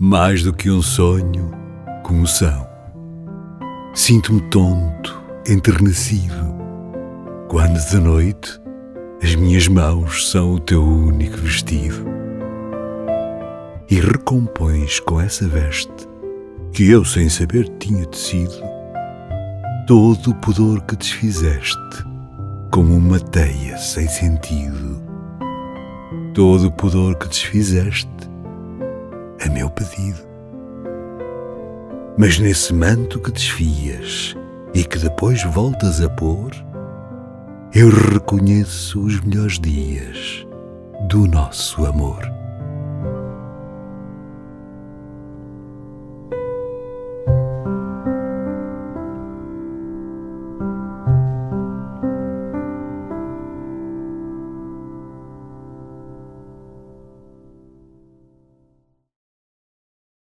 mais do que um sonho, comoção. Sinto-me tonto, enternecido, quando de noite as minhas mãos são o teu único vestido. E recompões com essa veste, que eu sem saber tinha tecido, todo o pudor que desfizeste, como uma teia sem sentido. Todo o pudor que desfizeste, a meu pedido. Mas nesse manto que desfias e que depois voltas a pôr, eu reconheço os melhores dias do nosso amor.